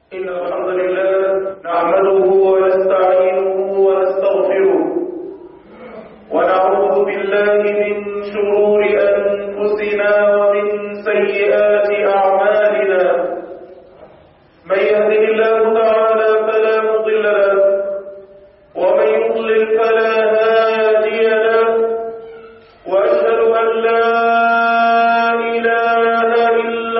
إن الحمد لله نحمده ونستعينه ونستغفره ونعوذ بالله من شرور أنفسنا ومن سيئات أعمالنا. من يهده الله تعالى فلا مضل له ومن يضلل فلا هادي له، وأشهد أن لا إله إلا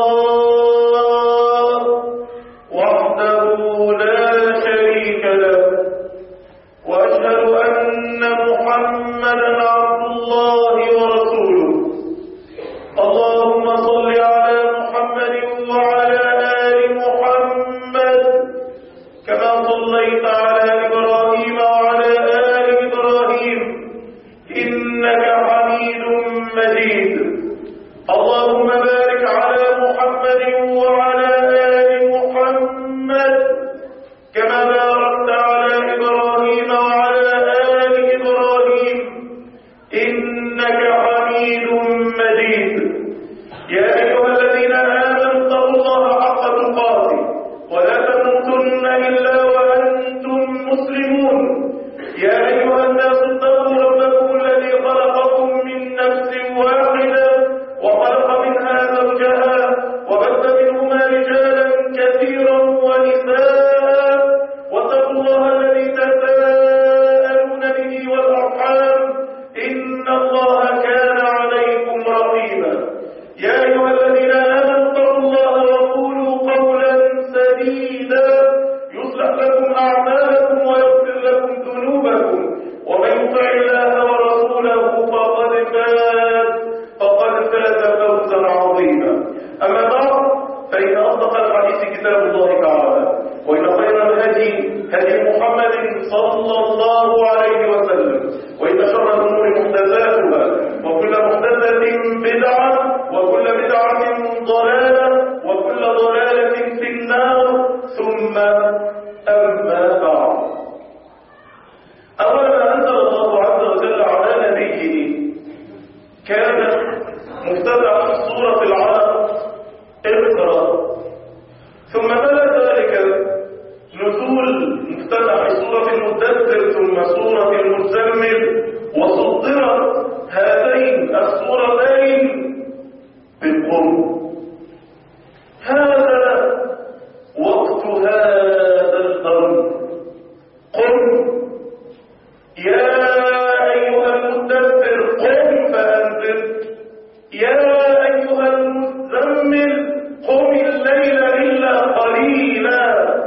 الله وحده لا شريك له، وأشهد أن محمدا عبد الله ورسوله. اللهم صل على محمد وعلى آل محمد كما صليت على إبراهيم وعلى آل إبراهيم إنك حميد مجيد. اللهم بارك على محمد وعلى آل محمد كما باركت على إبراهيم وعلى آل إبراهيم إنك حميد مجيد. يا أيها الذين آمنوا اتقوا الله حق تقاته ولا تموتن إلا وأنتم مسلمون. يا أيها الناس اتقوا ربكم الذي خلقكم من نفس واحدة وخلق منها زوجها وبث منهما رجالا كثيرا ونساء، واتقوا الله الذي تساءلون به والأرحام إن الله كان عليكم رقيبا. يا أيها الذين آمنوا اتقوا الله وقولوا قولا سديدا يصلح لكم أعمالكم ويغفر لكم ذنوبكم، ومن يطع الله ورسوله فقد فاز فوزا عظيما. أما بعد، فإن أصدق الحديث كتاب الله تعالى، وإن خير الهدي هدي محمد صلى الله عليه وسلم، وإن شر الأمور محدثاتها، وكل محدثة بدعة، وكل بدعة ضلالة، وكل ضلالة في النار. ثم أما بعد، أولا ما أنزل الله عز وجل على نبيه كان مفتتح سورة العلق اقرأ، ثم تلا ذلك نزول مفتتح سورة المدثر ثم سورة المزمل، وصدرت هاتين السورتين بالقرب. هذا وقت هذا الأمر. قم يا أيها المدثر قم فأنذر، يا أيها المزمل قم الليل إلا قليلا،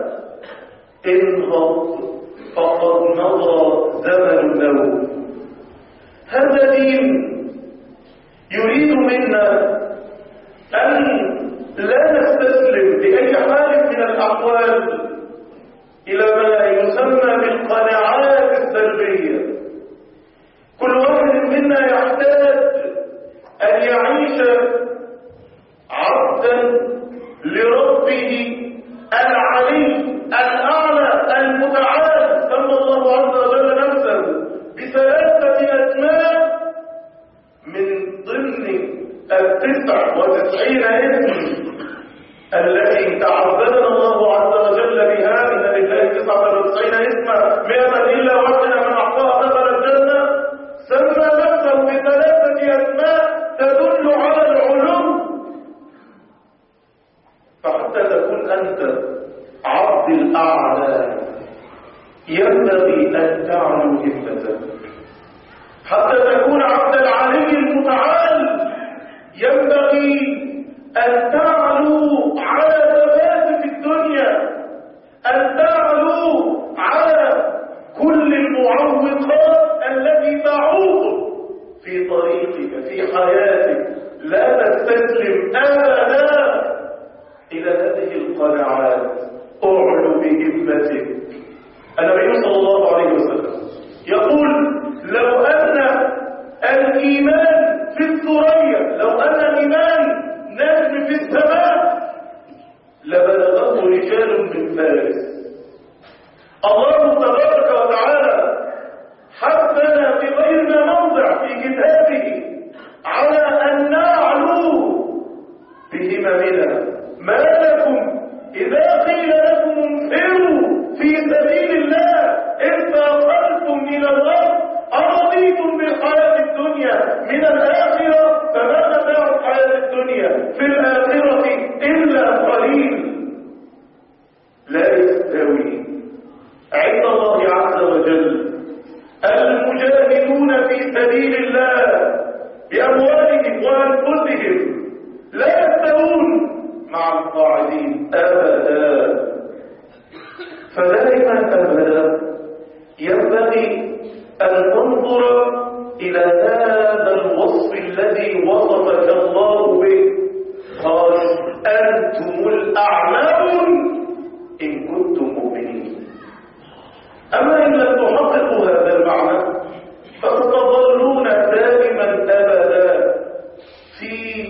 انهض فقد مضى زمن النوم. هذا دين يريد منا أن لا نستسلم بأي حال من الأحوال إلى ما يسمى بالقناعات السلبية. كل واحد منا يحتاج أن يعيش عبدا لربه العلي الأعلى المتعال. سمى الله عز وجل نفسه بثلاثة أسماء من ضمن 99 اسم التي تعبدنا الله عز وجل بها. إن لله 99 اسما 100 إلا واحدة من أعطاها دخل الجنة. سمى نفسه بثلاثة أسماء تدل على العلو. فحتى تكون أنت عبد الأعلى ينبغي أن تعلو همتك. حتى تكون عبد العلي المتعال ينبغي أن تعلو على ثبات في الدنيا، أن تعلو على كل المعوقات التي تعوق في طريقك في حياتك. لا تستسلم أبدا إلى هذه القناعات. أعلو بهمتك. النبي صلى الله عليه وسلم يقول: لو أن الإيمان في الثريا، لو أن الإيمان نجم في السماء، لبلغه رجال من فارس. الله تبارك وتعالى حثنا في غير موضع في كتابه على أن نعلو بهممنا. ما لكم إذا قيل سبيل الله إذ ساقلتم إلى الأرض أرضيتم بالحياة الدنيا من الآخرة فما متاع الحياة الدنيا في الآخرة إلا قليل. لا يستوي عند الله عز وجل المجاهدون في سبيل الله بأموالهم وأنفسهم، لا يستوون مع القاعدين أبدا. فدائما أبدا ينبغي أن ننظر إلى هذا الوصف الذي وصفك الله به. قال أنتم الأعلون إن كنتم مؤمنين. أما إن لم تحققوا هذا المعنى فستظلون دائما أبدا في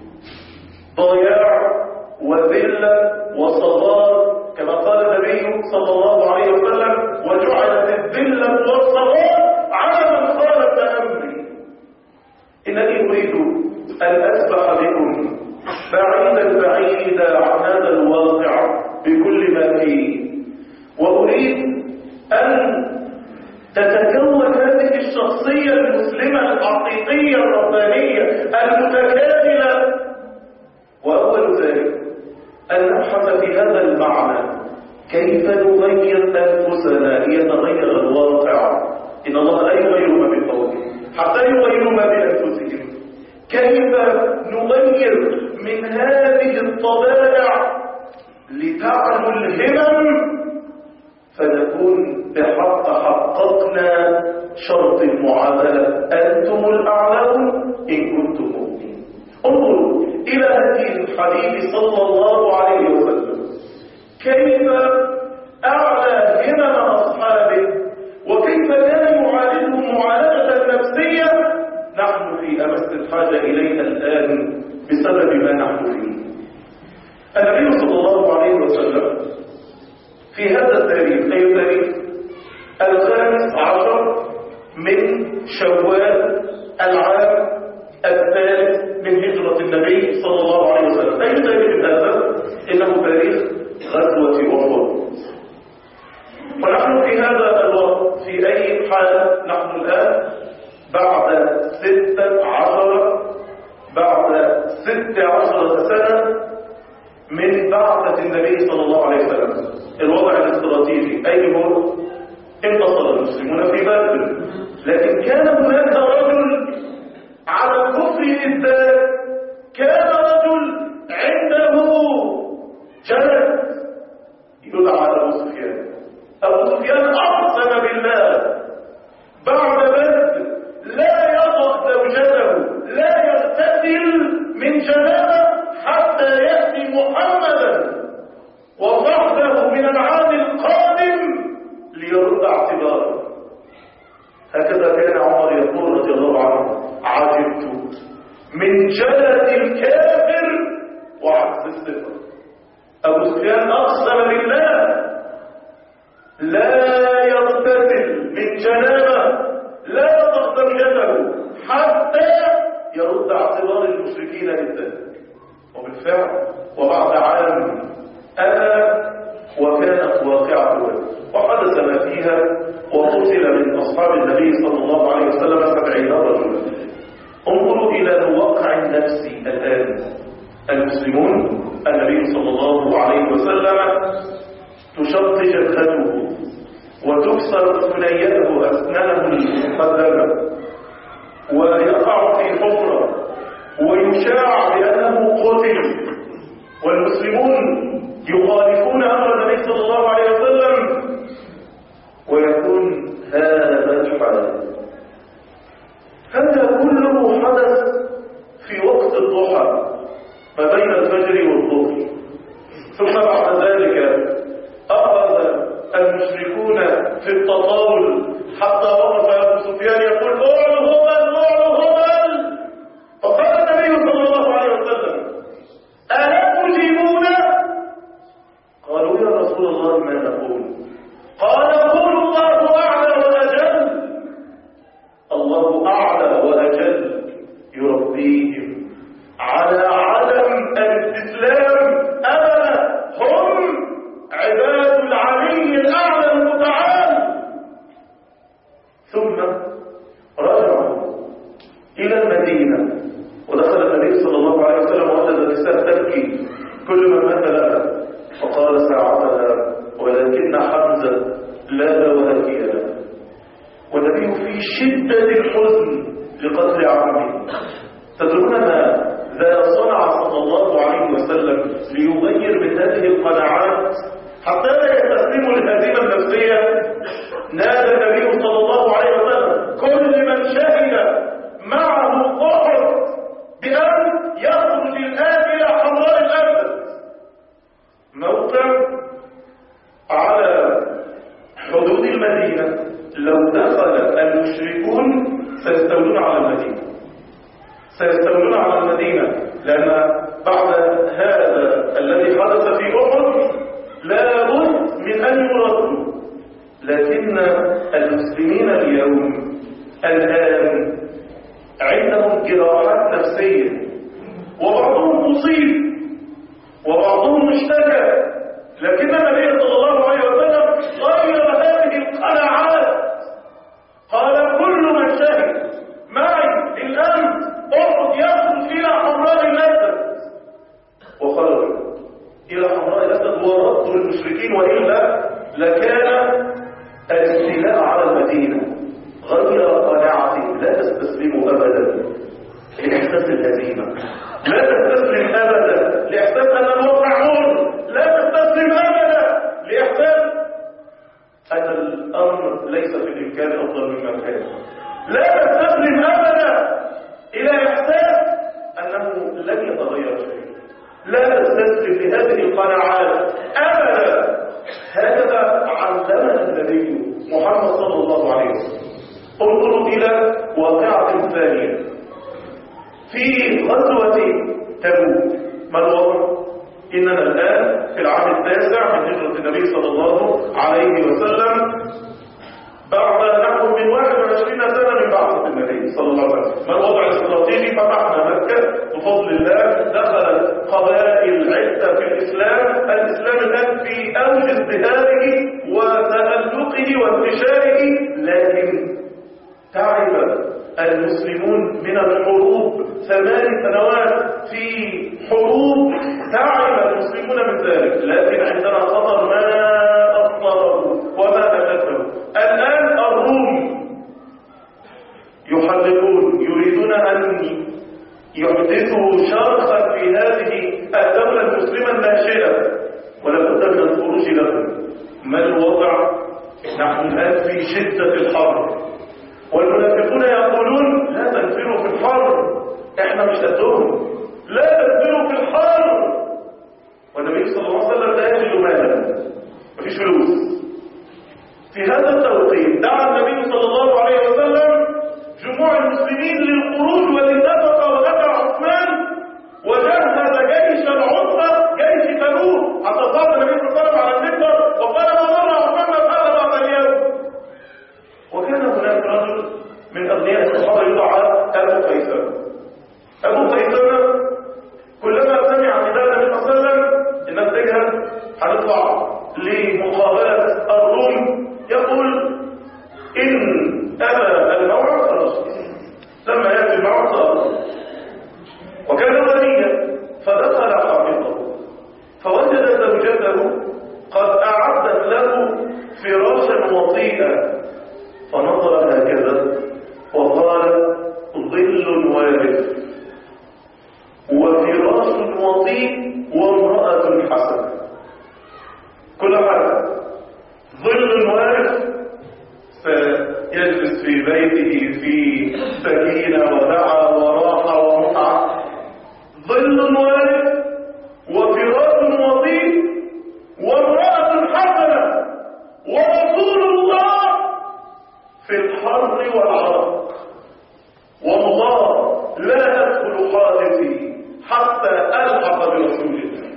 ضياع وذلة وصغار، كما قال النبي صلى الله عليه وسلم: وجعلت الذلة والصغار على من خالف أمري. إنني أريد أن أسبح بكم بعيدا بعيدا عن هذا الواقع بكل ما فيه، وأريد أن تتكون هذه الشخصية المسلمة الحقيقية الربانية المتكاملة. وأول ذلك أن نبحث في هذا المعنى كيف نغير أنفسنا ليتغير الواقع. إن الله لا يغير ما بقوله حتى يغيروا ما بأنفسهم. كيف نغير من هذه الطبائع لتعلو الهمم فنكون بحق حققنا شرط المعادلة: أنتم الأعلون إن كنتم مؤمنين. انظروا إلى هدي الحبيب صلى الله عليه وسلم كيف أعلى همم أصحابه وكيف كان يعالجهم معالجة نفسية نحن في أمس الحاجة إليها الآن بسبب ما نحن فيه. النبي صلى الله عليه وسلم في هذا التاريخ، أي تاريخ 15 من شوال العام 3 من هجرة النبي صلى الله عليه وسلم، أي تاريخ هذا؟ إنه تاريخ غزوة أحد. ونحن في هذا الوقت في أي حال نحن الآن؟ بعد 16 سنة من بعثة النبي صلى الله عليه وسلم. الوضع الاستراتيجي أي هو؟ انتصر المسلمون في بدر، لكن كان هناك رجل على الكفر بالذات، كان رجل عنده جلد يدعى أبو سفيان. أبو سفيان أقسم بالله بعد بدر لا يطأ زوجته، لا يغتسل من جنابه حتى يأتي محمدا وصحبه من العام القادم ليرد اعتباره. هكذا كان عمر يقول رضي الله عنه: عجبت من جلد الكافر وعز الثقة. أبو سفيان أقسم بالله لا يغتسل من جنابه، لا يطأ زوجته حتى يرد اعتبار المشركين للذنب. وبالفعل وبعد عام أتى وكانت واقعة بدر وحدث ما فيها، وقتل من أصحاب النبي صلى الله عليه وسلم 70 رجلا. انظروا إلى الواقع النفسي الآن. المسلمون، النبي صلى الله عليه وسلم تشق جبهته وتكسر ثنيته أسنانه المقدمة ويقع في حفرة ويشاع بأنه قتل، والمسلمون يخالفون أمر النبي صلى الله عليه وسلم، ويكون هذا الحال. هذا كله حدث في وقت الضحى ما بين الفجر والظهر. ثم بعد ذلك أخذ المشركون في التطاول حتى وقف أبو سفيان يقول: اعلوا هبل اعلوا هبل. فقال النبي صلى الله عليه وسلم: ألا تجيبون؟ قالوا: يا رسول الله ما نقول؟ قال: قول الله أعلى وأجل. الله أعلى وأجل يربيهم على عدم الاستسلام أبدا. هم عباد العلي الأعلى شدة الحزن لقتل عمه. تدرون ماذا صنع صلى الله عليه وسلم ليغير من هذه القناعات حتى لا يستسلموا للهزيمة النفسية؟ نادى النبي صلى الله عليه وسلم كل من شهد معه أحد بأن يخرج الآن إلى حضار الأسد موقع على حدود المدينة. لو دخل المشركون سيستولون على المدينة، سيستولون على المدينة، لأن بعد هذا الذي حدث في أحد لابد من أن يردوا. لكن المسلمين اليوم الآن عندهم جراحات نفسية، وبعضهم مصيب وبعضهم مشتكى، لكن النبي صلى الله عليه وسلم غير هذه القناعات. قال كل من شهد معي الآن أحد يخرج إلى حمراء الأسد، وخرج إلى حمراء الأسد وردوا المشركين، وإلا لكان الاستيلاء على المدينة. غير قناعتهم، لا تستسلموا أبدا لإحساس الهزيمة، لا تستسلم أبدا لإحساس أن الوضع نور، لا تستسلم أبدا لإحساس أن الأمر ليس في الإمكان أفضل مما كان، لا تستسلم أبدا إلى إحساس أنه لن يتغير شيء، لا تستسلم لهذه القناعات أبدا. هكذا علمنا النبي محمد صلى الله عليه وسلم. انظروا إلى واقعة ثانية في غزوة تبوك. ما الوضع؟ إننا الآن في العام 9 من هجرة النبي صلى الله عليه وسلم، بعد نحو من 21 سنة من بعثة النبي صلى الله عليه وسلم. ما الوضع الاستراتيجي؟ فتحنا مكة بفضل الله، دخلت قبائل عدة في الإسلام. الإسلام الآن في أوج ازدهاره وتألقه وانتشاره، لكن تعب المسلمون من الحروب. 8 سنوات في حروب، تعب المسلمون من ذلك، لكن عندنا خطر ما أصله وما أشده. الآن الروم يحلقون، يريدون أن يحدثوا شرخا في هذه الدولة المسلمة الناشئة، ولا بد من الخروج لهم. ما الوضع؟ نحن الآن في شدة الحرب، والمنافقون يقولون لا تنفروا في الحرب، احنا مش قدهم، لا تنفروا في الحرب. والنبي صلى الله عليه وسلم لا يجد مالا، مفيش فلوس. في هذا التوقيت دعا النبي صلى الله عليه وسلم جموع المسلمين للخروج، والاتفق ودفع عثمان وجهز جيش العصبة، جيش تبوك، حتى صار النبي صلى الله عليه وسلم على المنبر وقال ما ضر عثمان هذا بعد اليوم. وكان هناك رجل من أغنياء الصحابة يدعى أبو قيسان. أبو قيسان كلما سمع نداء النبي صلى الله عليه وسلم الناس تجهز هنطلع لمقابلة الروم، يقول إن أبى الموعد خلاص، لما يأتي الموعد خلاص. وكان غنيا فدخل حقيقته فوجد زوجته قد أعدت له فراشا وطيئا، فنظر هكذا وقال ظل وارد وفراش وطيء وامرأة حسنة. كل حاجة ظل وارد، فيجلس في بيته في سكينة ودعا وراحة ومتعة. ظل وارد وفراش وطيء وامرأة حسنة، ورسول الله في الحر والعرق. والله لا أدخل حادثي حتى ألحق برسول الله.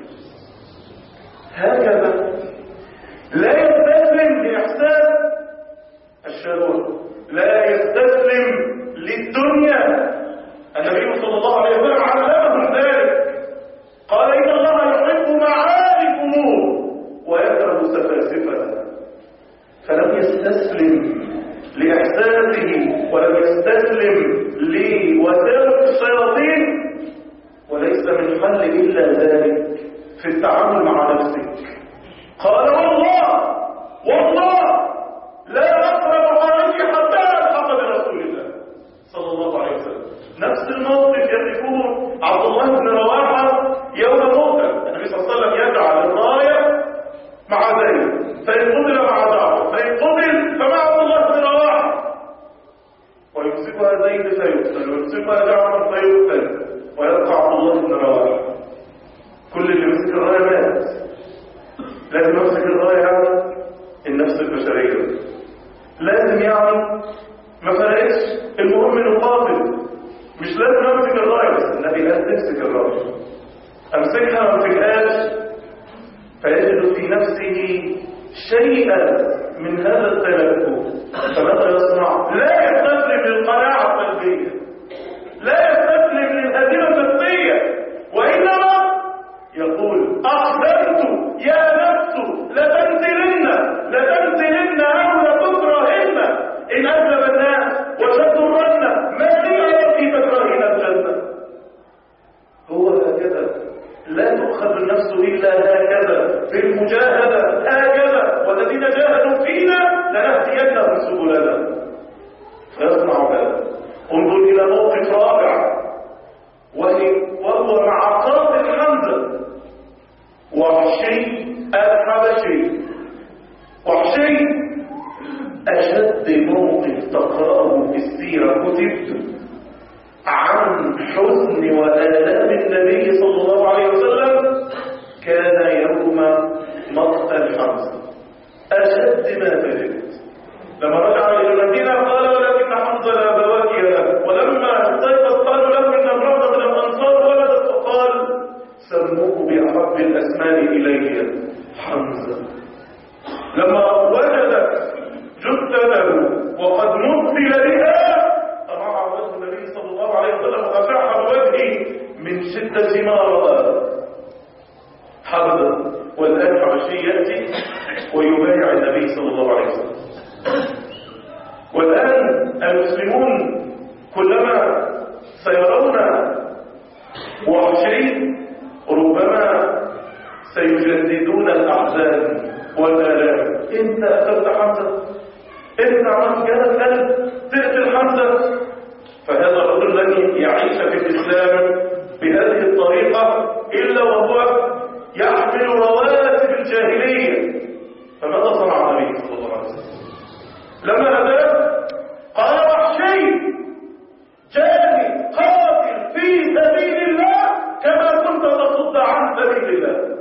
هكذا لا يستسلم لإحساس الشهوة، لا يستسلم للدنيا. النبي صلى الله عليه وسلم علمهم ذلك، قال إن الله يحب معالي الأمور ويكره سفاسفها. فلم يستسلم لإحساسه ولم يستسلم لوسائل الشياطين، وليس من حل إلا ذلك في التعامل مع نفسك. قال والله لا أقرب عليك حتى ألحق برسول زيد فيقتل، ويمسكها جعفر فيقتل، ويبقى عبد الله بن رواحه. كل اللي مسك الرايه مات. لازم امسك الرايه يعني النفس البشريه، لازم يعني ما فرقتش، المهم نقاتل، مش لازم امسك الرايه. بس النبي قال تمسك الرايه، امسكها ما امسكهاش، فيجد في نفسه شيئا من هذا التلكؤ، فماذا يصنع؟ لا يستسلم للقناعه السلبيه، لا يستسلم للهزيمه النفسيه، وانما يقول اقدمت يا نفس لتنزلن او لتكرهن ان اذنب الناس وتضرن ما لي التي تكرهين الجنه. هو هكذا، لا تؤخذ النفس الا هكذا في المجاهده، هكذا والذين جاهدوا فينا لنهدينهم سبلنا. فيصنع هذا. انظر الى موقف رابع، وهو مع قاتل حمزه وحشي الحبشي. وحشي أشد موقف تقرأه في السيرة كتبت عن حزن وآلام النبي صلى الله عليه وسلم كان يوم مقتل حمزة. أشد ما تجد. لما رجع إلى المدينة قال ولكن حمزة لا بواكي له، ولما استيقظ قالوا له إن امرأة من الأنصار ولدت، فقال سموه بأحب الأسماء إلي حمزة. لما وجدت جثته وقد مثل بها طمع وجه النبي صلى الله عليه وسلم وخشع وجهه من شدة ما رأى. حمزة والآن حبشي يأتي ويبايع النبي صلى الله عليه وسلم. والآن المسلمون كلما سيرون وحشي ربما سيجددون الأحزان والآلام. انت أخذت حمزة، انت عملت كذا القلب تقتل حمزة. فهذا الرجل لن يعيش في الإسلام بهذه الطريقة إلا وهو يحمل رواتب الجاهلية. فماذا صنع النبي صلى الله عليه وسلم لما هداه؟ قال وحشي جاهد قاتل في سبيل الله كما كنت تصد عن سبيل الله.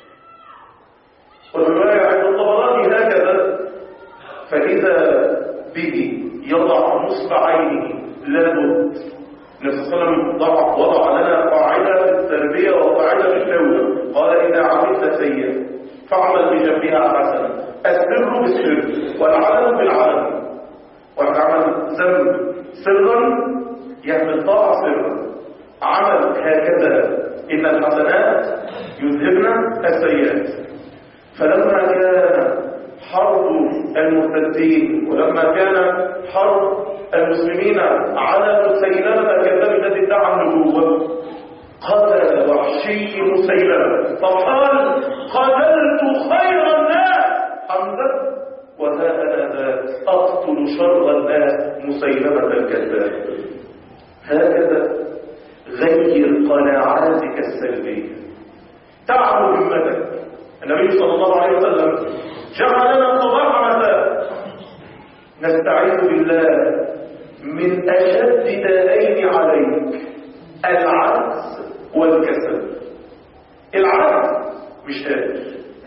والرواية عند الطبراني هكذا. فإذا به يضع نصب عينه لابد. النبي صلى الله عليه وسلم وضع لنا قاعدة في التربية وقاعدة في التوبة. قال إذا عملت سيئة فاعمل بجنبها حسنة، السر بالسر والعلم بالعلم. واحد عمل ذنب سرا يعمل طاعة سرا، عمل هكذا إن الحسنات يذهبن السيئات. فلما كان حرب المرتدين ولما كان حرب المسلمين على مسيلمة كذاب الذي ادعى النبوة، قتل وحشي مسيلمة فقال قتلت خير الناس حمزة وها أنا ذا أقتل شر الناس مسيلمة الكذاب. هكذا غير قناعاتك السلبية، تعب همتك. النبي صلى الله عليه وسلم جعلنا الصباح مساء نستعيذ بالله من أشد دائين عليك، العجز والكسل. العجز مش قادر،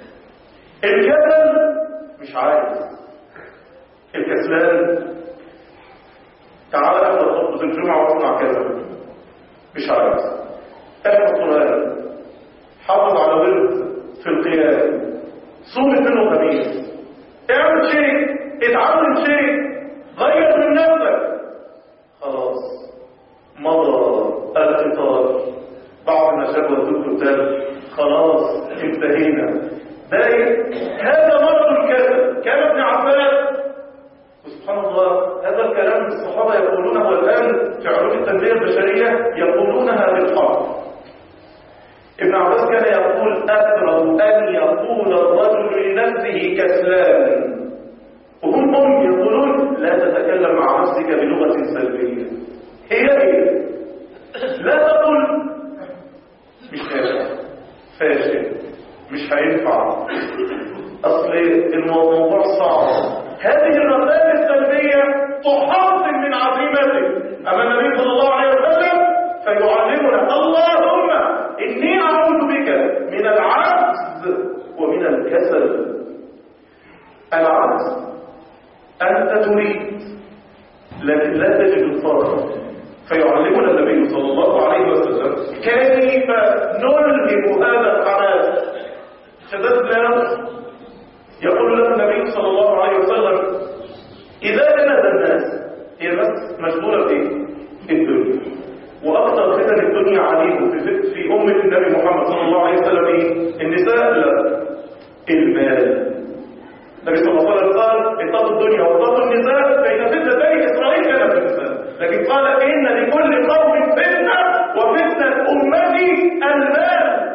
الكسل مش عايز، الكسلان تعال احضر خطبة الجمعة واصنع كذا مش عايز. احفظ قرآن، حافظ على ورد في القيام، صوم اثنين وخميس، اعمل شيء، اتعلم شيء، غير من نفسك. خلاص مضى القطار. بعض ما شافوا الكتاب خلاص انتهينا. هذا مرض الكسل. كان ابن عباس سبحان الله هذا الكلام الصحابة يقولونه والآن في علوم التنمية البشرية يقولونها بالحرف. ابن عباس كان يقول أكره أن يقول الرجل لنفسه كسلان، وهم يقولون لا تتكلم مع نفسك بلغة سلبية. هي لا تقول مش نافع، فاشل، مش هينفع، أصل الموضوع صعب، هذه الرسائل السلبية تحطم من عزيمته. أما النبي صلى الله عليه وسلم فيعلمنا اللهم إني أعوذ بك من العجز ومن الكسل. العجز أنت تريد لكن لا تجد الفرق، فيعلمنا النبي صلى الله عليه وسلم كيف نلهم هذا الحماس. شددنا يقول لنا النبي صلى الله عليه وسلم إذا كانت الناس هي الناس مشغولة في الدنيا، وأكثر فتن الدنيا عليهم في أمة النبي محمد صلى الله عليه وسلم النساء، لا، المال. النبي صلى الله عليه وسلم قال اتقوا الدنيا واتقوا النساء فإن فتنة بني إسرائيل كانت في النساء، لكن قال إن لكل قوم فتنة وفتنة أمتي المال.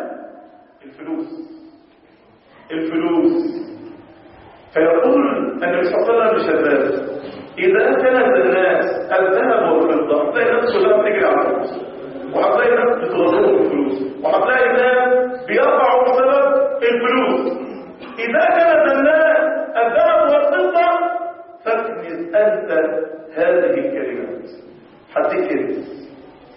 الفلوس. فيقول النبي صلى الله عليه وسلم لشداد إذا كانت الناس الذهب والفضة هتلاقي الناس كلها بتجري على الفلوس، وهتلاقي الناس بتغرقوا بالفلوس، وهتلاقي الناس بيقعوا بسبب الفلوس. إذا كانت الناس الذهب والفضة فاكنز أنت هذه الكلمات. هتكنز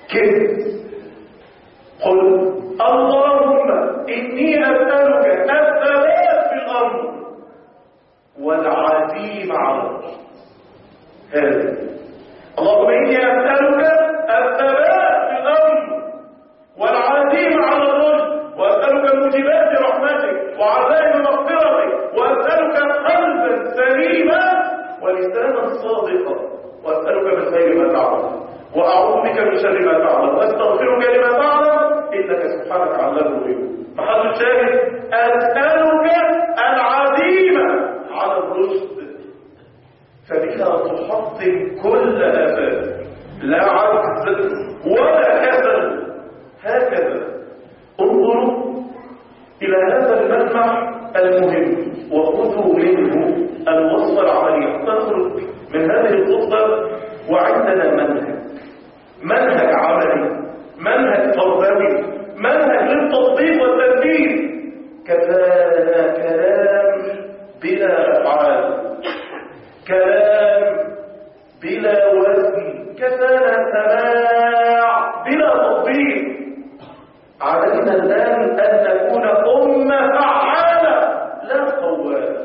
قل اللهم إني أسألك الثبات في الأمر والعزيمة على الرشد. هذه اللهم إني أسألك الثبات في الأمر والعزيمة على الرشد، وأسألك موجبات رحمتك وعزائم مغفرتك، وأسألك قلبا سليما ولسانا صادقا، وأسألك من خير ما تعلم وأعوذ بك من شر ما تعلم وأستغفرك لما تعلم إنك سبحانك علام الغيوب. محل الشاهد أسألك العزيمة على الرشد، فبها تحطم كل آفات، لا عجز ولا كسل. هكذا انظروا إلى هذا الملمح المهم وخذوا منه الوصف العملي. تخرج من هذه الخطبة وعندنا منهج عملي، منهج تربوي، منهج للتطبيق والتنفيذ. كفانا كلام بلا أفعال، كلام بلا وزن، كفانا سماع بلا تطبيق. علينا الآن أن نكون أمة فعالة لا قوالة.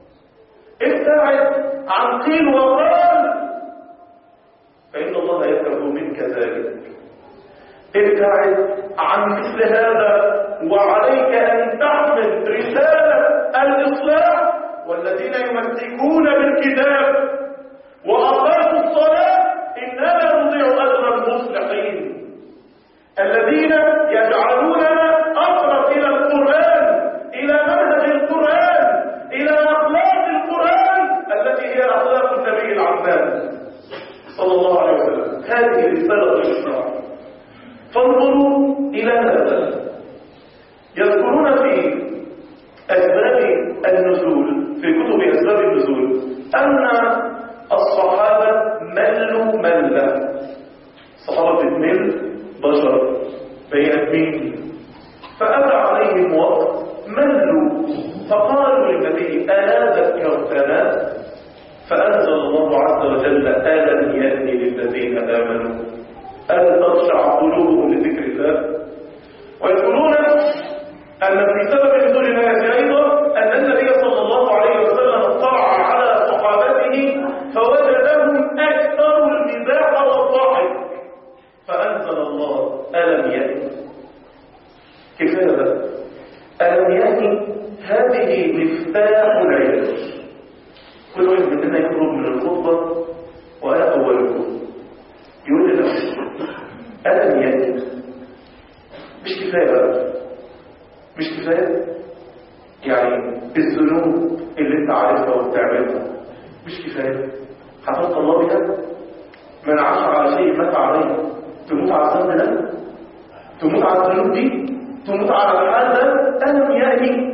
ابتعد عن قيل وقال فإن الله يكره منك ذلك. ابتعد عن مثل هذا، وعليك أن تحمل رسالة الإصلاح. والذين يمسكون بالكتاب وأقاموا الصلاة إنما نضيع أجر المصلحين، الذين يجعلوننا أقرب إلى القرآن، إلى منهج القرآن، إلى أخلاق القرآن التي هي أخلاق النبي العباد صلى الله عليه وسلم. هذه رسالة الإصلاح. فانظروا إلى هذا. يذكرون في أسباب النزول، في كتب أسباب النزول، أن الصحابة ملوا ملة. الصحابة بتمل بشر بين أدمين، فأتى عليهم وقت ملوا، فقالوا للنبي ألا ذكرتنا؟ فأنزل الله عز وجل ألم يأن للذين آمنوا أن تخشع قلوبهم لذكر الله. ويقولون أن في سبب نزول الآية أيضا أن النبي صلى الله عليه وسلم اطلع على صحابته فوجدهم أكثر المزاح والضحك، فأنزل الله ألم يأن. كيف هذا؟ ألم يأن هذه مفتاح العلاج. كل واحد مننا يخرج من الخطبة وأنا أولكم يقول لنا ألم يأن. مش كفاية بقى، مش كفاية يعني الذنوب اللي انت عارفها وبتعملها مش كفاية هتلقى الله بها. من عاش على شيء مات عليه. تموت على الذنب ده، تموت على الذنوب دي، تموت على الحال ده. ألم يأني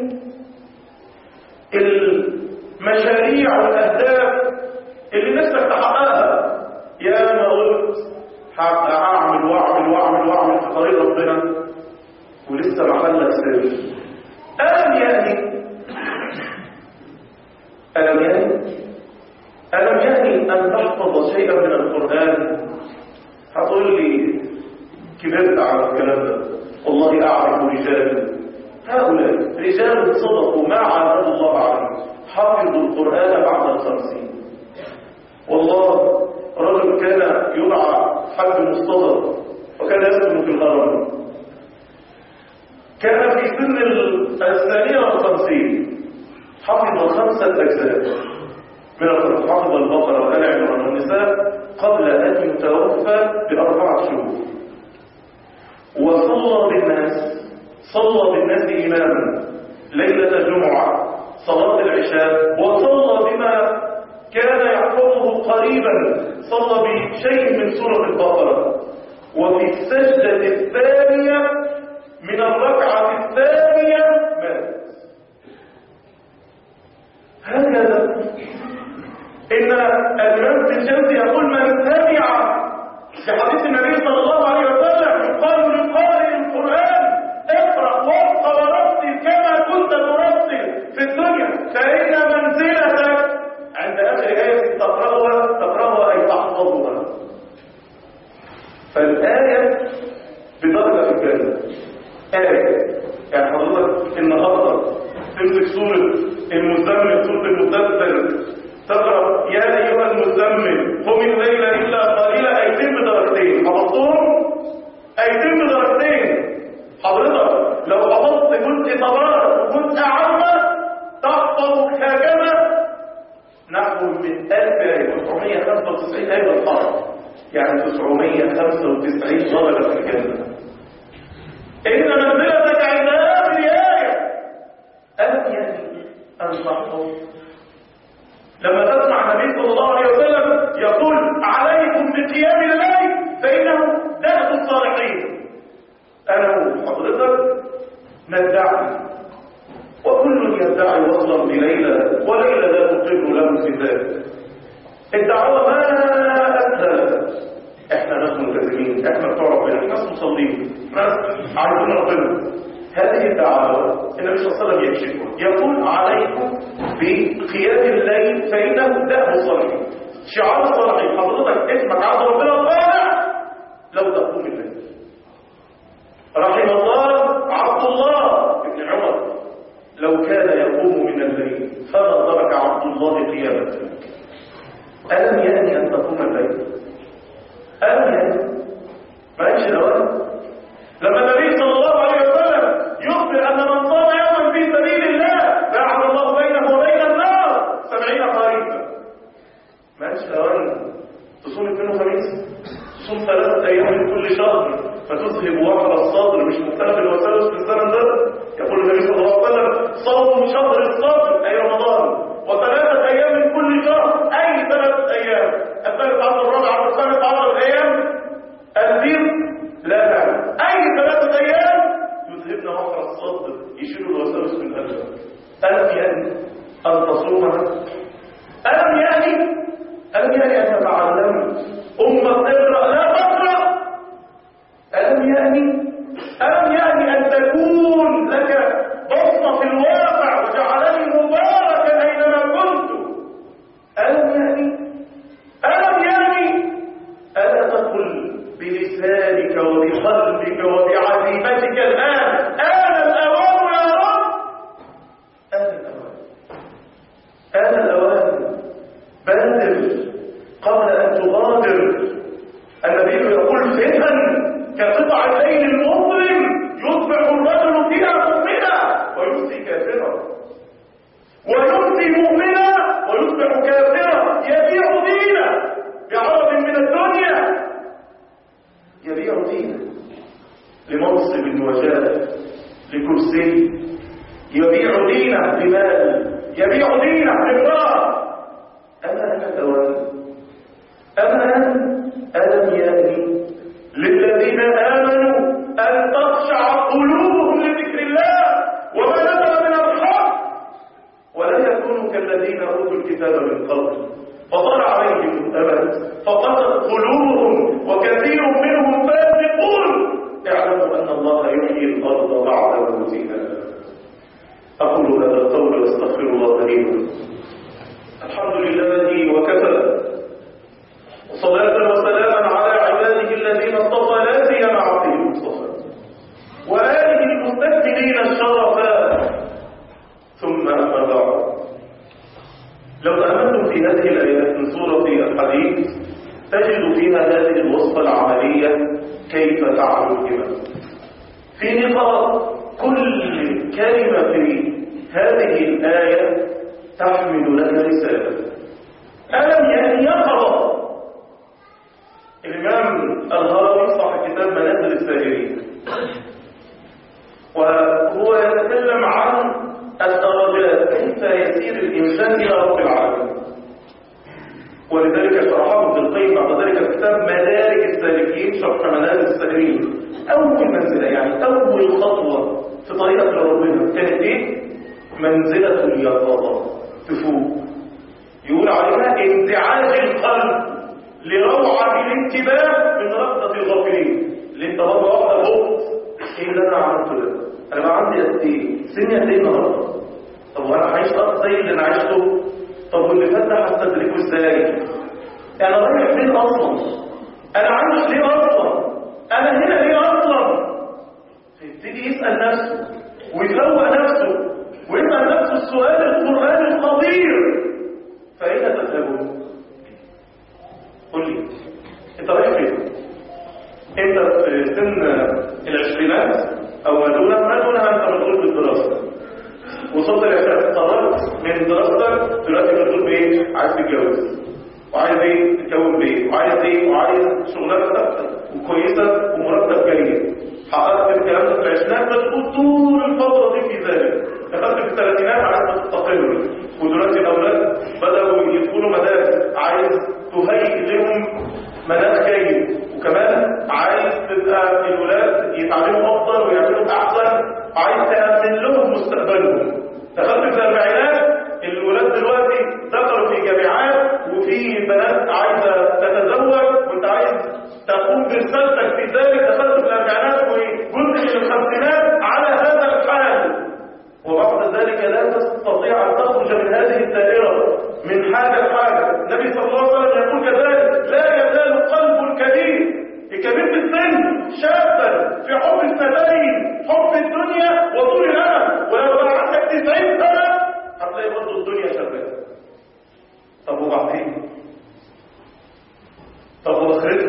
المشاريع والأهداف اللي نفسك تحققها، يا ما قلت هعمل واعمل واعمل واعمل في طريق ربنا ولسه محلك سر. ألم يأني شيئا من القرآن. هتقول لي كبرت على الكلام ده. والله أعرف رجال، هؤلاء رجال صدقوا ما عاهدوا الله عليه، حفظوا القرآن بعد 50. والله رجل كان يدعى حج مصطفى وكان يسكن في الهرم، كان في سن 52 حفظ 5 أجزاء من القرآن، حفظ البقرة وآل عمران والنساء قبل أن يتوفى ب4 شهور، وصلى بالناس إماما ليلة الجمعة صلاة العشاء، وصلى بما كان يحفظه قريبا، صلى بشيء من سورة البقرة، وفي السجدة الثانية من الركعة الثانية مات. هكذا إن الإمام الجوزي يقول من سمع بحديث النبي صلى الله عليه وسلم يقال لقارئ القرآن اقرأ وارق ورتل كما كنت ترتل في الدنيا فإن منزلتك عند آخر آية تقرأها أي تحفظها. فالآية بدرجة في الجنة آية، يعني حضرتك النهارده تمسك سورة المزمل، سورة المدثر، تقرأ يا أيها المزمل قم الليل إلا قليلا، أيتين بدرجتين. حفظتهم أيتين بدرجتين. حضرتك لو حفظت جزء تبارك وجزء عامة تحفظ هكذا نحو من 1000 آية 995 آية بالحرف، يعني 995 درجة في الجنة. إن منزلتك عند آخر آية. ألم يعني أن تحفظ؟ لما تسمع النبي صلى الله عليه وسلم يقول عليكم بقيام الليل فإنه دأب الصالحين، أنا وحضرتك ندعي، وكل يدعي وصلا بليلى وليلى لا تقر له صفات. الدعوة ما أسهل. احنا ناس ملتزمين، احنا بتوع ربنا، ناس مصلين، ناس عارفين ربنا. هذه الدعوة النبي صلى الله عليه وسلم يكشفها، يقول عليكم بقيام الليل فإنه دأب الصالحين. شعار الصالحين. حضرتك اسمك عبد ربنا الصالح لو تقوم الليل. رحم الله عبد الله بن عمر لو كان يقوم من الليل فما ترك عبد الله قيامته. ألم يعني أن تقوم الليل؟ ألم يعني؟ ما إيش الأوان؟ لما النبي صلى الله عليه وسلم يخبر أن من صام يوما في سبيل الله باعد الله بينه وبين النار 70 خريفا. ما إيش الأوان؟ تصوم اثنين وخميس، تصوم 3 أيام من كل شهر، فتذهب وحر الصدر. مش مختلف الوساوس في الزمن ده. يقول النبي صلى الله عليه وسلم صوم شهر الصبر أي رمضان، و3 أيام من كل شهر أي 3 أيام، 13 الرابع 15 أيام البيض لا تعلم أي 3 أيام يذهبنا وحر الصدر، يشيلوا الوساوس من قلبك. ألم يعني أن تصومها؟ ألم يعني أن تتعلم أمة تقرأ لا تقرأ؟ ألم يعني أن تكون لك بصمة في الواقع وجعلني مباركا أينما كنت؟ ألم يعني ألا تقل بلسانك وبقلبك وبعزيمتك الآن آن الأوان يا رب، آن الأوان، بادر قبل أن تغادر. النبي يقول فتن كقطع الليل المظلم يصبح الرجل فيها مؤمنا ويمسي كافرا، ويمسي مؤمنا ويصبح كافرا، يبيع دينه بعرض من الدنيا، يبيع دينه لمنصب وجاه، لكرسي، يبيع دينه لمال، يبيع دينه لامرأة. ألم يأني للذين آمنوا أن تخشع قلوبهم لذكر الله وما نزل من الحق ولا يكونوا كالذين أوتوا الكتاب من قبل فطال عليهم الأمد فقست قلوبهم وكثير منهم فاسقون. اعلموا أن الله يحيي الأرض بعد موتها. أقول هذا القول واستغفر الله لي. الحمد لله وكفى، لو تأملتم في هذه الآيات من سورة الحديث تجد فيها هذه الوصفة العملية كيف تعمل الهمم. في نقاط كل كلمة في هذه الآية تحمل لنا رسالة. ألم يعني يقظة. الإمام الهروي صاحب كتاب منازل السائرين وهو يتكلم عن الدرجات كيف يسير الإنسان إلى رب العالمين، ولذلك شرحه ابن القيم بعد ذلك الكتاب مدارج السالكين شرح منازل السائرين. أول منزلة يعني أول خطوة في طريقة لربنا كانت إيه؟ منزلة اليقظة، تفوق. يقول عليها انزعاج القلب لروعة الانتباه من رغبة الغافلين. اللي انت مرة واحدة غلط، ايه اللي انا عملته ده؟ انا بقى عندي قد ايه؟ سني قد ايه النهارده؟ طب وانا عايش زي اللي انا عايشته؟ طب واللي فات ده هستدركه ازاي؟ انا رايح فين اصلا؟ انا عايش ليه اصلا؟ انا هنا ليه اصلا؟ يبتدي يسأل نفسه ويفوق نفسه ويسأل نفسه السؤال القرآني الخطير: فأين تذهبون؟ قل لي انت رايح فين؟ انت في سن العشرينات او ما دونها انت مشغول بالدراسه، وصلت لعشرات قررت من دراستك دلوقتي مشغول بايه؟ عايز تتجوز وعايز ايه؟ تكون بيت وعايز ايه؟ وعايز شغلانه ثابته وكويسه ومرتب جيد. حققت الكلام ده في العشرينات، مشغول طول الفتره دي في ذلك. دخلت في الثلاثينات عايز تستقر، ودلوقتي الاولاد بداوا يدخلوا مدارس، عايز تهيئ لهم مناخ جيد، وكمان عايز تبقى الولاد يتعلموا افضل ويعملوا احسن، عايز تامن لهم مستقبلهم. دخلت في الاربعينات، الولاد دلوقتي دخلوا في جامعات وفي بنات عايزه تتزوج وانت عايز تقوم برسالتك في ذلك. دخلت في الاربعينات وجزء من الخمسينات على هذا الحال، وبعد ذلك لا تستطيع أن تخرج من هذه الدائرة من حاجة لحاجة. النبي صلى الله عليه وسلم يقول كذلك: لا يزال قلب الكبير في السن شابا في حب السبائل، حب الدنيا وطول الأمل، ولو بقى عندك 90 سنة هتلاقي برضه الدنيا شبابة. طب وبعدين؟ طب وآخرتها؟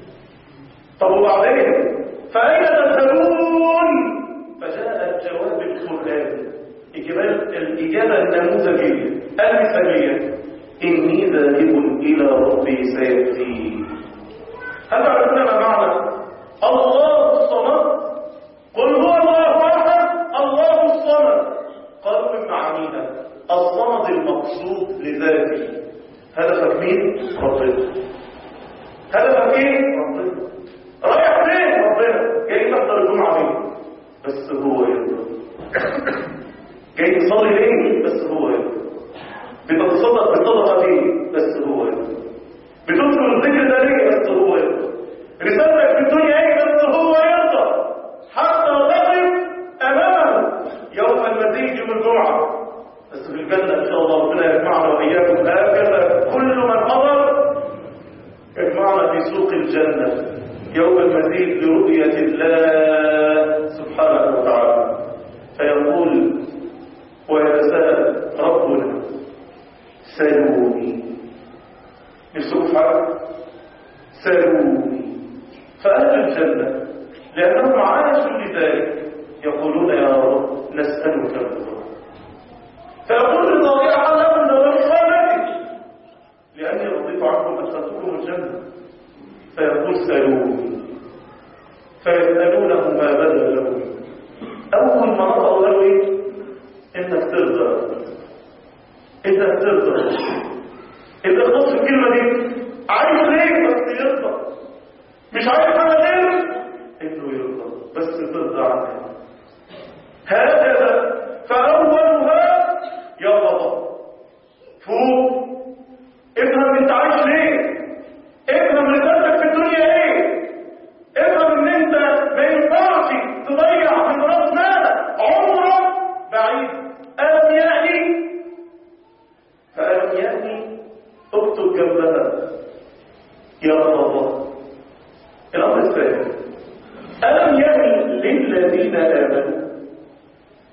طب وبعدين؟ فأين تذهبون؟ فجاء الجواب القرآني، الإجابة النموذجية المثالية: إني ذاهب إلى ربي سيهدين. هذا عرفنا ما معنى الله الصمد. قل هو الله أحد الله الصمد. قالوا من معانيها الصمد المقصود لذاته. هدفك مين؟ ربنا. هدفك ايه؟ ربنا. رايح فين؟ ربنا. جاي تحضر الجمعة ليه؟ بس هو يرضى. جاي تصلي ليه؟ بس هو يرضى. بتتصدق بالصدقة ليه؟ بس هو يرضى. بتذكر الذكر ده ليه؟ بس هو يرضى. رسالتك في الدنيا ايه؟ بس هو يرضى. حتى تقف امامه يوم المزيد يوم الجمعة. بس في الجنة ان شاء الله ربنا يجمعنا واياكم هكذا. كل من حضر يجمعنا في سوق الجنة يوم المزيد لرؤية الله سبحانه وتعالى، فيقول ويتساءل ربنا: سلوني. نفسكم حاجة؟ سلوني. فأهل الجنة لأنهم عاشوا لذلك يقولون: يا رب نسألك الرضا. فيقول الضريع: حلمنا ورحمتك لأني رضيت عنكم أدخلتكم الجنة. فيقول: سلوني. فيسألونه ما بدا لهم. أول ما نطقوا قالوا إيه؟ إنك ترضى، إنك ترضى. إذا خلصت الكلمة دي عايز ليه؟ بس يرضى. مش عايز حاجة غير إنه يرضى، بس ترضى عنه. هكذا. فأولها يرضى. فوق، افهم انت عايش ليه، افهم رسالتك في الدنيا ايه، افهم ان انت ما ينفعش تضيع من راس مالك عمرك بعيد. ألم يأني، فألم يأني اكتب جنبها يا الله. الأمر الثاني: ألم يأني للذين آمنوا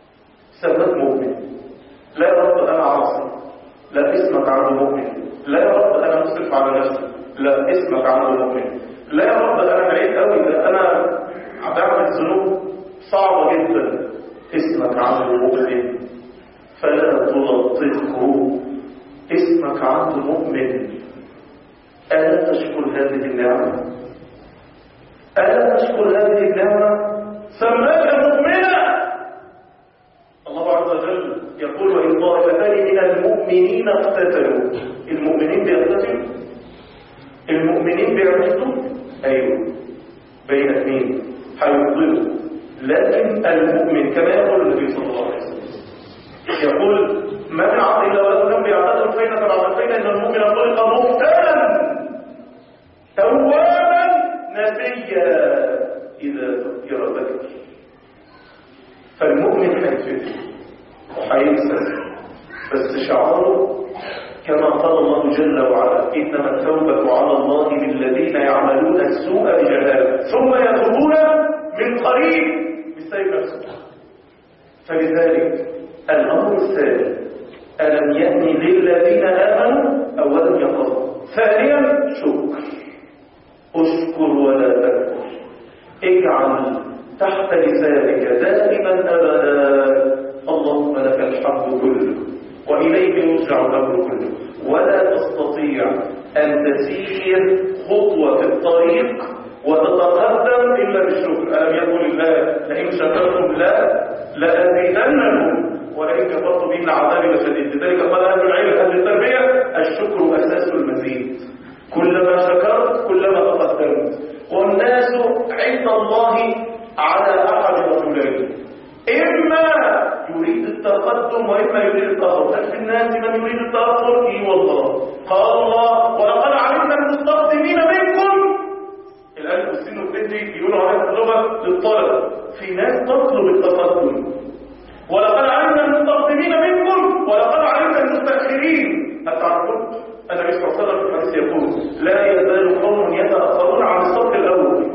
لا اسمك عنده مؤمن. لا يا رب انا مسرف على نفسي، لا اسمك عنده مؤمن. لا يا رب انا بعيد قوي، ده انا بعمل ذنوب صعبه جدا، اسمك عنده مؤمن فلا تلطفه، اسمك عنده مؤمن. ألا تشكر هذه النعمة؟ ألا تشكر هذه النعمة؟ سماك مؤمنا. الله عز وجل يقول وإن طائفتان من المؤمنين اقتتلوا. المؤمنين بيقتتلوا؟ المؤمنين بيعتدوا؟ أيوه، بين اثنين هيفضلوا، لكن المؤمن كما يقول النبي صلى الله عليه وسلم يقول ما من عبد الا وله ذنب يعتذر فين تبع فين ان المؤمن خلق مبتلا توابا نسيا اذا ذكر ذكر. فالمؤمن هيفتن وهينسى، بس شعاره كما قال الله جل وعلا انما التوبه على الله للذين يعملون السوء بجهاله ثم يتوبون من قريب بالسيف نفسه. فلذلك الأمر الثاني ألم يأن للذين آمنوا أو لم يقروا. ثانيا شكر، اشكر ولا تكفر، اجعل تحت لسانك دائما أبدا اللهم لك الحمد كله وإليك يرجع الأمر كله. ولا تستطيع أن تسير خطوة في الطريق وتتقدم إلا بالشكر. ألم يقل الله لئن شكرتم لأزيدنكم ولئن كفرتم بإن عذابي لشديد. لذلك قال أهل العلم أهل التربية الشكر أساس المزيد، كلما شكرت كلما تقدمت. والناس عند الله على أحد رجلين، إما يريد التقدم وإما يريد التأخر. هل في الناس من يريد التأخر؟ إي والله. قال الله ولقد علمنا المستقدمين منكم. الآن والسن والبنت بيقولوا عليها اللغة للطلب، في ناس تطلب التقدم. ولقد علمنا المستقدمين منكم ولقد علمنا المستأخرين. هتعرفون النبي صلى الله عليه وسلم في الحديث يقول لا يزال قوم يتأخرون عن الصف الأول.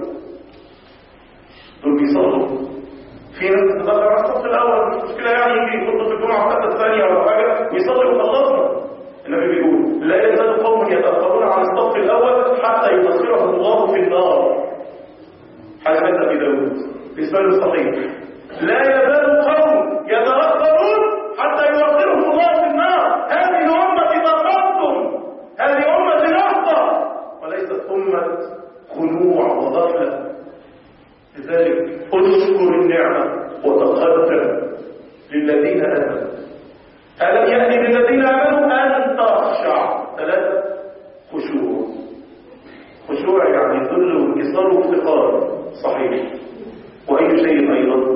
دول بيصلوا، في ناس تتأخر عن الصف الأول مش مشكلة، يعني يجي يخطب في الجمعة حتى الثانية ولا حاجة ويصلي وخلصنا. النبي بيقول لا يزال قوم يتأخرون عن الصف الأول حتى يدخلهم الله في النار. حديث أبي داود بإسناد صحيح. لا يزال قوم يتأخرون حتى يدخلهم الله في النار. هذه أمة تقدم، هذه أمة نهضة وليست أمة خنوع وغفلة. لذلك اشكر النعمة وتقدم للذين آمنوا. ألم يأتي للذين آمنوا أن تخشع. 3 خشوع. خشوع يعني ذل وانكسار وافتقار، صحيح. وأي شيء أيضا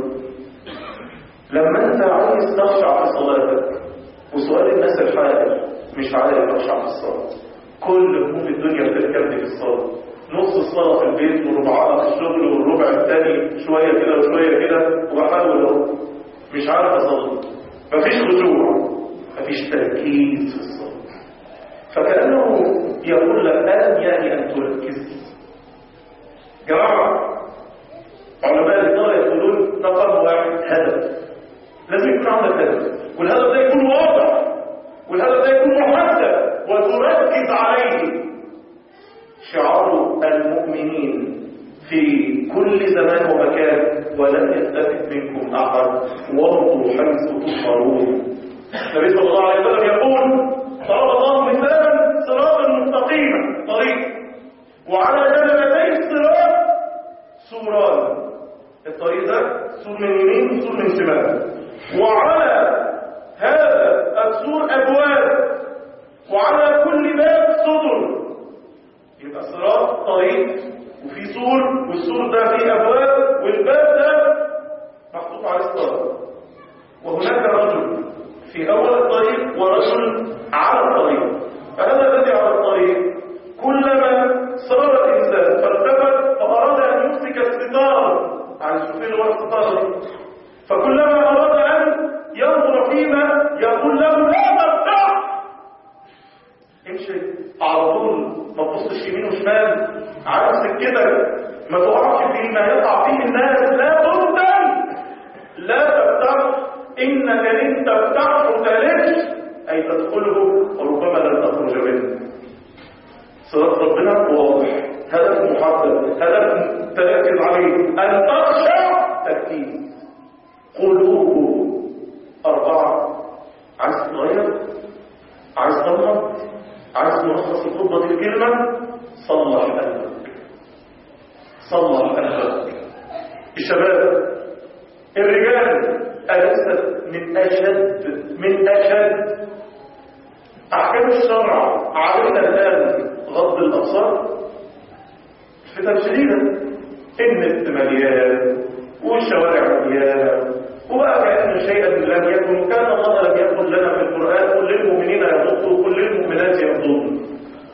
لما أنت عايز تخشع في صلاتك، وسؤال الناس الحائر مش عارف تخشع في الصلاة، كل هموم الدنيا بتركبني في الصلاة، نص الصلاة في البيت وربعها في الشغل والربع الثاني شوية كده وشوية كده، وبحاول اهو مش عارف أصلي. مفيش خشوع، مفيش تركيز في الصلاة. فكأنه يقول لك ألم يعني أن تركز. جماعة علماء الإدارة يقولون رقم 1 هدف. لازم يكون عندك هدف، والهدف ده يكون واضح، والهدف ده يكون محدد وتركز عليه. شعار المؤمنين في كل زمان ومكان ولن يلتفت منكم أحد وامضوا حيث تؤمرون. النبي صلى الله عليه وسلم يقول ضرب الله مثالا صراطا مستقيما، طريق، وعلى جانبتي الصراط سوران. الطريق ده سور من يمين وسور من شمال، وعلى هذا السور أبواب، وعلى كل باب سطر. يبقى صراط طريق وفي سور، والسور ده فيه أبواب، والباب ده محطوط على الصراط. وهناك رجل في أول الطريق ورجل على الطريق. فهذا الذي على الطريق كلما صار الإنسان فارتفت فأراد أن يمسك الستار عن السفين والستار، فكلما أراد أن ينظر فيما يقول له لا تفتح، امشي على طول، ما تبصش يمين وشمال، عارف سكتك، ما تقعش فيه ما يقع فيه الناس، لا تفتح، لا تفتح، إنك إن تفتحه تلج، أي تدخله محدد، هدف تركز عليه، أن تخشع تركيز. قلوب 4. عايز تغير؟ عايز تنهض؟ عايز تلخص الخطبة دي الكلمة؟ صلح قلبك. صلح قلبك. الشباب، الرجال، أليست من أشد أحكام الشرع علينا الآن غض الأبصار؟ فتن شديدة، النت مليان والشوارع مليانة، وبقى كأن شيئا لم يكن، كان الله لم يكن لنا في القرآن كل المؤمنين يغضوا وكل المؤمنات يغضون.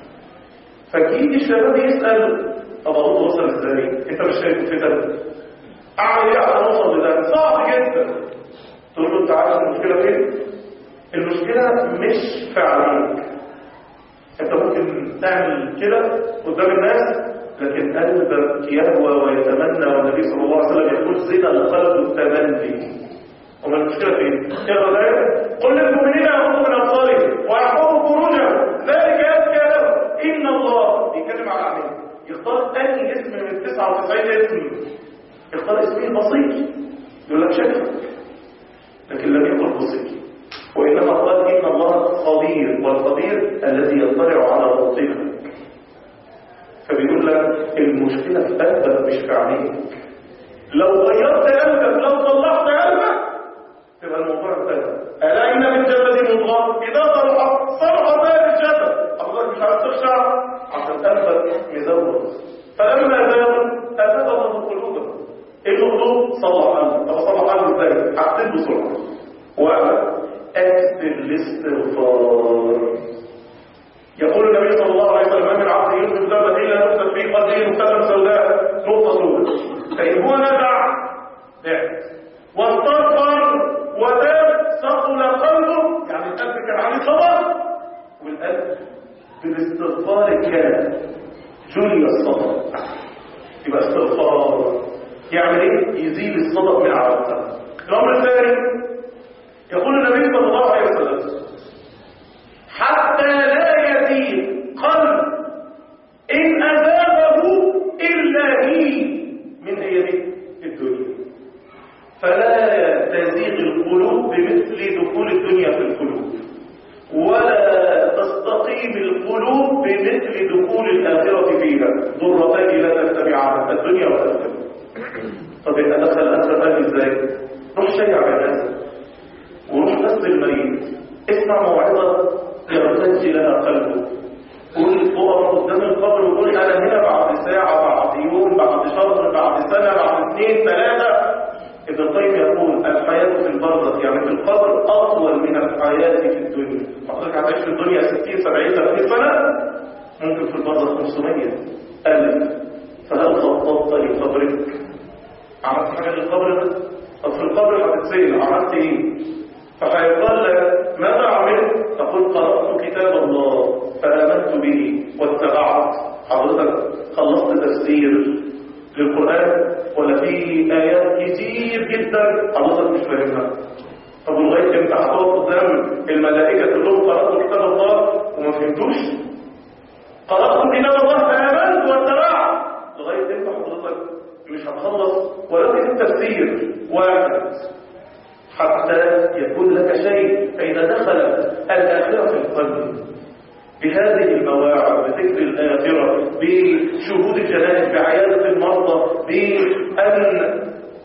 فكيد الشباب يسأل طب أغض وصل ازاي؟ انت مش شايف الفتن؟ اعمل ايه عشان اوصل لده؟ صعب جدا. تقول له انت عارف المشكلة فين؟ المشكلة مش في عليك. انت ممكن تعمل كده قدام الناس لكن قلبك يهوى ويتمنى، والنبي صلى الله عليه وسلم يقول زنا القلب التمني. وما المشكلة فين؟ اقرا ده، قل للمؤمنين يغضوا من ابصارهم ويحفظوا فروجهم ذلك يزكى لهم ان الله. بيتكلم على عليه، يختار أي اسم من 99 اسم، يختار اسمين بسيط يقول لك شكرا، لكن لم يقل بسيط. وإنما قال إن الله خبير، والخبير الذي يطلع على باطنك. فبيقول لك المشكلة في قلبك مش في عينيك. لو غيرت قلبك، لو صلحت قلبك، تبقى الموضوع انتهى. ألا إن من جسد مضغة إذا صلح ذلك الجسد. أخبرك مش عارف تخشع عشان قلبك مزود. فلما زود أزاد الله قلوبك. القلوب صلح قلبك. طب صلح قلبك ازاي؟ هكتب بسرعة. وأكثر الاستغفار. يقول النبي صلى الله عليه وسلم: من عبد يوسف ذنبا إلا نكتب في قلبه نكتة سوداء نقطة سوداء، فإن هو نزع واستغفر وتاب ثقل قلبه، يعني القلب كان عليه صبر، والقلب بالاستغفار كان جلي الصدر. يبقى استغفار يعمل ايه؟ يزيل الصدر من على القلب. الامر الثاني، يقول النبي صلى الله عليه وسلم: حتى لا يزيغ قلب ان اذابه الا هي من هي الدنيا. فلا تزيغ القلوب بمثل دخول الدنيا في القلوب، ولا تستقيم القلوب بمثل دخول الآخرة فيها. ضرتين لا تتبعان، الدنيا والآخرة. طب يبقى دخل الآخرة ازاي؟ روح شيع جنازة، وروح غسل الميت، اسمع موعظة يرتجي لها قلبه، قول تقف قدام القبر وقول انا هنا بعد ساعة، بعد يوم، بعد شهر، بعد سنة، بعد 2 3. ابن القيم يقول: الحياة في البرزخ، يعني في القبر، أطول من الحياة في الدنيا. حضرتك هتعيش في الدنيا 60 70 30 سنة، ممكن في البرزخ 500 ألف. فهل خططت لقبرك؟ عملت حاجة للقبر ده؟ طب في القبر هتتسأل عملت ايه؟ فهيقال لك ماذا عملت؟ تقول: قرأت كتاب الله فآمنت به واتبعت. حضرتك خلصت تفسير للقرآن ولا في آيات كتير جدا حضرتك مش فاهمها؟ طب لغاية امتى هتقف قدام الملائكة تقول لهم قرأت كتاب الله وما فهمتوش؟ قرأت كتاب الله فآمنت واتبعت. لغاية امتى حضرتك مش هتخلص ولو التفسير واحد حتى يكون لك شيء؟ فإذا دخلت الآخرة في القلب بهذه المواعظ، بذكر الآخرة، بشهود الجنائز، بعيادة المرضى، بأن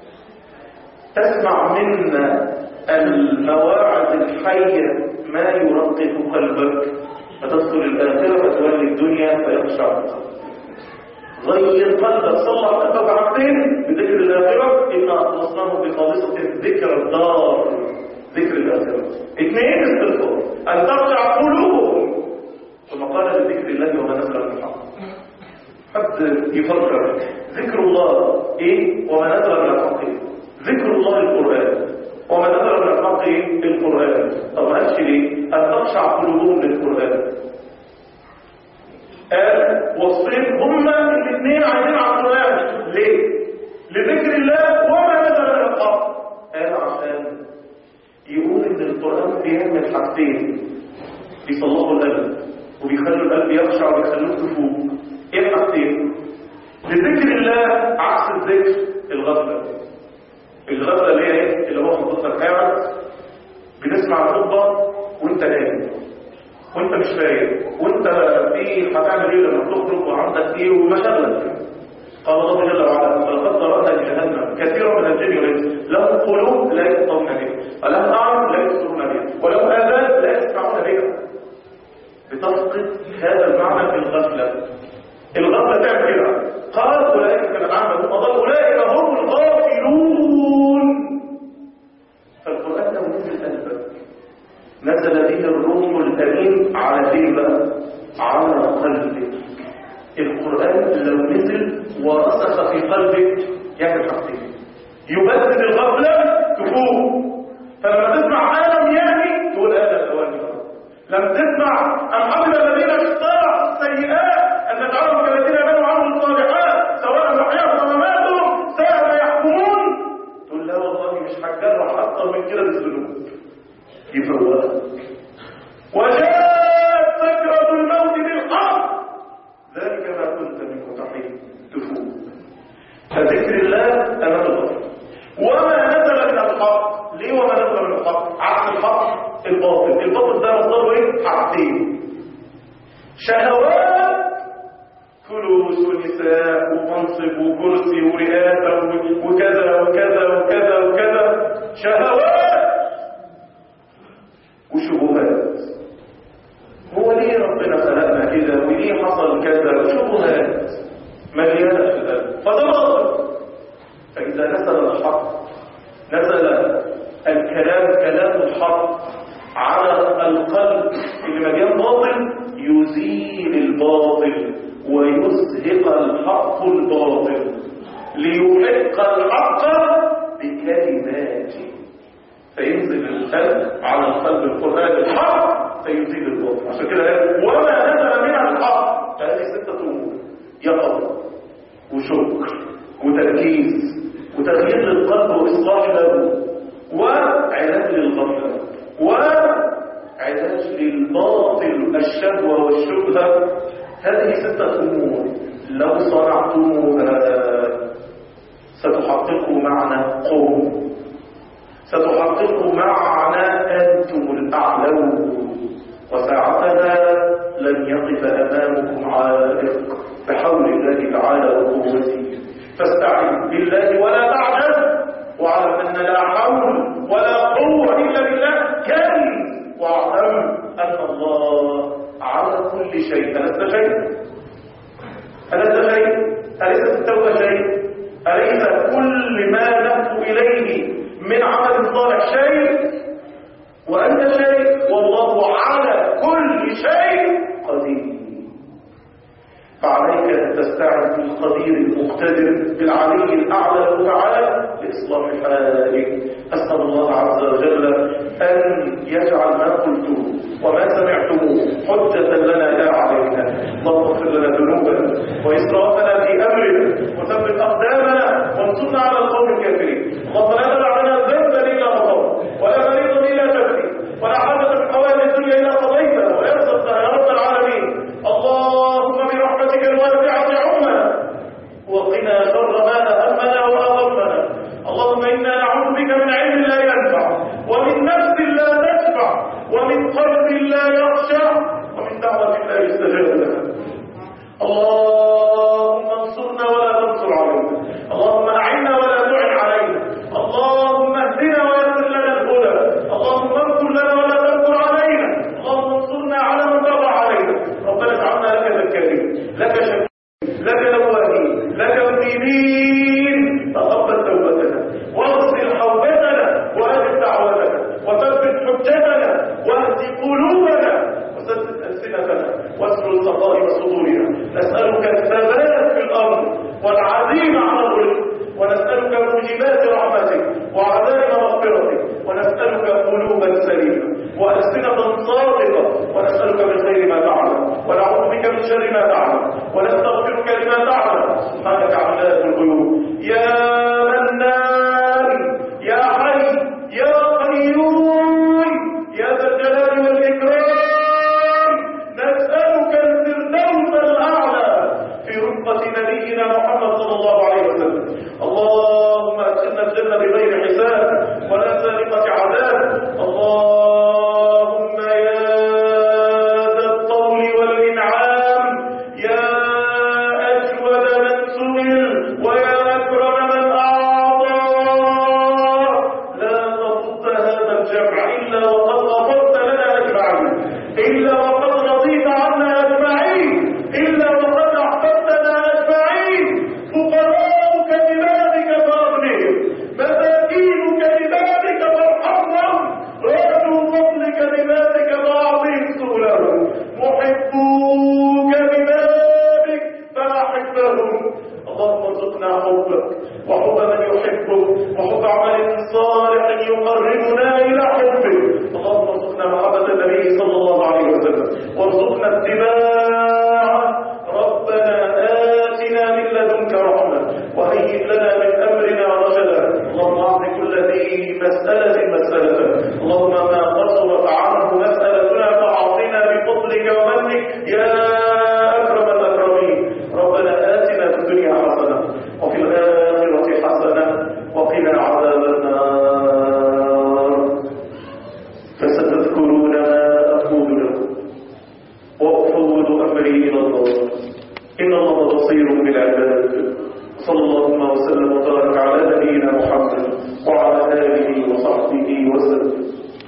تسمع منا المواعظ الحية ما يرقق قلبك، فتدخل الآخرة فتولي الدنيا فيخشع. غير قلبك، صلح قلبك عقدين بذكر الآخرة. إن أخلصناه بخالصة ذكر الدار، ذكر الآخرة. 2 استغفار، أن تخشع قلوبهم. ثم قال: لذكر الله وما نزل من الحق. حد يفكر ذكر الله ايه وما نزل من الحق؟ ذكر الله القرآن، وما نزل من الحق القرآن. طب ما قالش ليه؟ أن تخشع قلوبهم للقرآن. قال وصفين هما الاثنين عايزين على القرآن. ليه؟ لذكر الله وما نزل من الحق. قال عشان يقول ان القرآن بيعمل حاجتين: بيصلحوا القلب وبيخلوا القلب يخشع وبيخلوه تفوق. ايه الحاجتين؟ لذكر الله عكس الذكر الغفلة. الغفلة اللي هي ايه؟ اللي هو حضرتك قاعد بنسمع الخطبة وانت نايم وانت مش فايق وانت في هتعمل ايه لما تخرج وعندك ايه ومشاغلك. قال الله جل وعلا ولقد ذرأنا لجهنم كثيرا من الجن والانس لهم قلوب لا يفقهون بها ولهم أعين لا يبصرون بها ولهم آذان لا يسمعون بها. بتفقد هذا المعنى في الغفلة. الغفلة تعمل كده. قال أولئك كالأنعام بل أضل أولئك هم الغافلون. فالقرآن لو نزل قلبك نزل به الروح الأمين على قلبك على قلبك. القرآن لو نزل ورسخ في قلبك يعمل حاجتين: يبدل الغفلة تفوق، فلما تسمع آدم يعني تقول آدم ثواني. لما تسمع أم حمد الذين اجترحوا السيئات أن نجعلهم كالذين آمنوا وعملوا الصالحات سواء محياهم ومماتهم ساء ما يحكمون، تقول لا والله مش هتجرح أكتر من كده بالذنوب. يفوقك. وجاءت سكرة الموت بالحق ذلك ما كنت منه تحيد. تفوق. فذكر الله أمام الغفلة. وما نزل من الحق. ليه وما نزل من الحق؟ عكس الحق الباطل. الباطل ده مصدره ايه؟ حاجتين: شهوات، فلوس ونساء ومنصب وكرسي ورئاسة وكذا وكذا وكذا وكذا. شهوات وشبهات. هو ليه ربنا خلقنا كده وليه حصل كذا؟ وشبهات مليانة في القلب. فده باطل. فإذا نزل الحق نزل الكلام كلام الحق على القلب اللي مليان باطل يزيل الباطل ويزهق الحق الباطل ليحق الحق بكلماته. فينزل القلب على القلب القرآن الحق فيزيل الباطل. عشان كده وما نزل منها الحق. هذه 6 امور: يقظة وشكر وتركيز وتغيير للقلب وإصلاح له وعلاج للغفلة وعلاج للباطل الشهوة والشبهة. هذه 6 امور لو صنعتموها ستحققوا معنى قوم، ستحققوا معنى أنتم الأعلون، وساعتها لن يقف أمامكم عائق بحول الله تعالى وقوته. فاستعن بالله ولا تعجز، واعلم أن لا حول ولا قوة إلا بالله كنز، واعلم أن الله على كل شيء. ألست شيء؟ ألست شيء؟ أليست التوبة شيء؟ أليس كل ما نهب إليه من عمل صالح شيء؟ وأنت شيء، والله على كل شيء قدير. فعليك أن تستعن بالقدير المقتدر بالعلي الأعلى وتعالى لإصلاح حالك. أسأل الله عز وجل أن يجعل ما قلته وما سمعتموه حجة لنا لا علينا. اللهم اغفر لنا ذنوبنا وإسرافنا في أمرنا وثبت أقدامنا وانصرنا على القوم الكافرين. اللهم لا تدع لنا ذنبا إلا غفرته ولا مريضا إلا شفيته ولا حاجة من حوائج الدنيا إلا قضيتها ولا يرزقنا يا رب العالمين. اللهم برحمتك الواسعة عمنا وقنا شر ما أهمنا وأغمنا. اللهم إنا نعوذ بك من علم لا ينفع ومن نفس لا تشبع ومن قلب لا يخشع ومن دعوة لا يستجاب لها. اللهم انصرنا ولا تنصر علينا. اللهم أعنا ولا تعن علينا. اللهم اهدنا ويسر لنا الهدى. اللهم انصر لنا ولا تنصر علينا. اللهم انصرنا على من بغى علينا. ربنا اجعلنا لك ذكارين لك شكرين لك نواهين لك منيبين. تقبل توبتنا واغسل حوبتنا واجب دعوتنا وثبت حجتنا واهد قلوبنا وسدد ألسنتنا واسر الصفاء صدورنا. نسألك الثبات في الأمر والعزيمة على الرزق، ونسألك موجبات رحمتك وعزائم مغفرتك، ونسألك قلوبا سليمة وألسنة صادقة، ونسألك من خير ما تعلم ونعوذ بك من شر ما تعلم ونستغفرك لما تعلم. سبحانك علام الغيوب يا منان يا حي يا قيوم يا ذا الجلال والإكرام. نسألك الفردوس الأعلى في رفقة نبينا محمد وبركاته. صلى الله وسلم وبارك على نبينا محمد وعلى آله وصحبه وسلم.